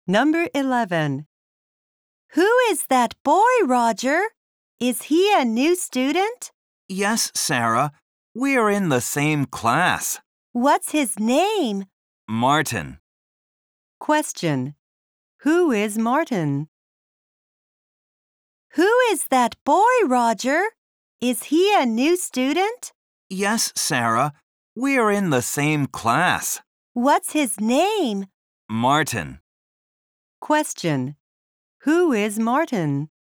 Number 11. Who is that boy, Roger? Is he a new student? Yes, Sarah. We are in the same class. What's his name? Martin. Question. Who is Martin? Who is that boy, Roger? Is he a new student? Yes, Sarah. We are in the same class. What's his name? Martin. Question. Who is Martin?